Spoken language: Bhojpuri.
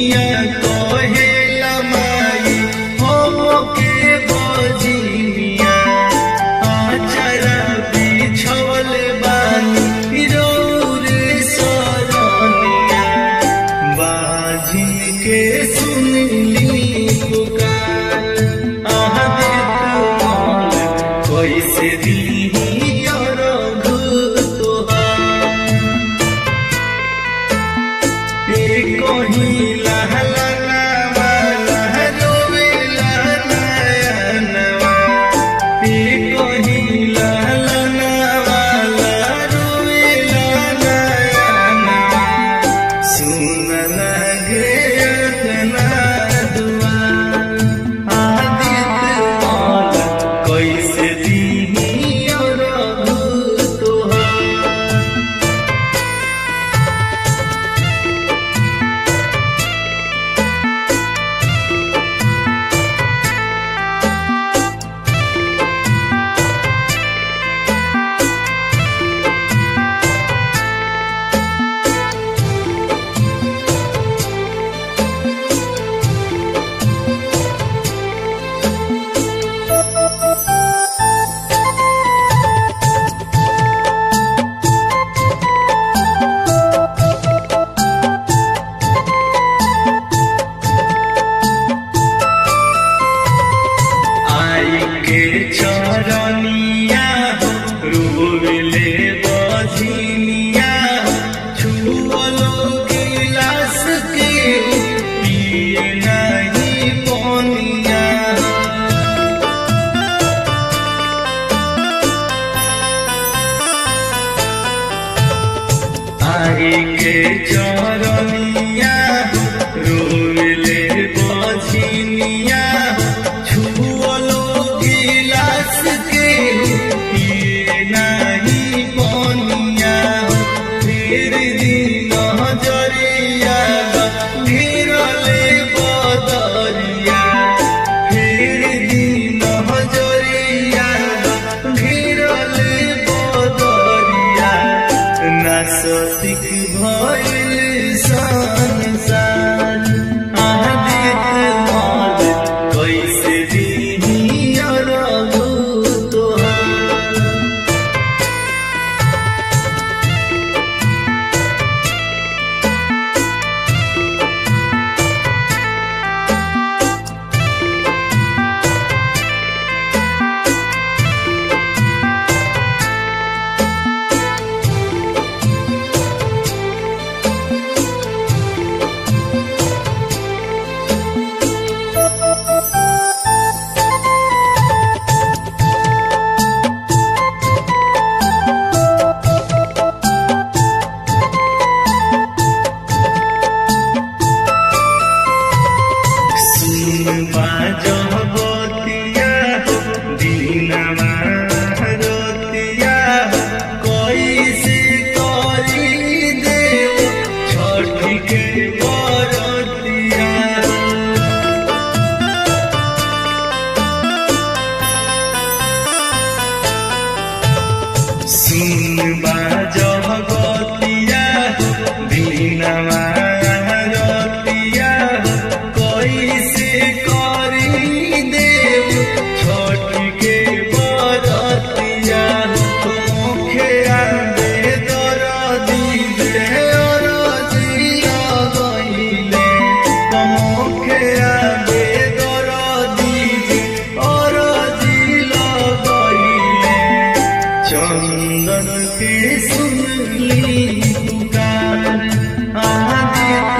के चरनिया रोले बछिनिया छुअलो गिलास के पिए नहीं पनिया फिर दिन जरिया घेरले बदरिया फिर दिन जरिया घेरले बदरिया नासतिक भइल संसार आदित मद कैसे दिही अरबु तोहार सुन बाजगतिया दीनवा रतिया कैसे करी देव छठ के बरतिया मुखे आंदे दरदी दे अरजिया गइले मुखे आंदे दरदी दे अरजिया गइले चंदन के सुनली पुकार आदित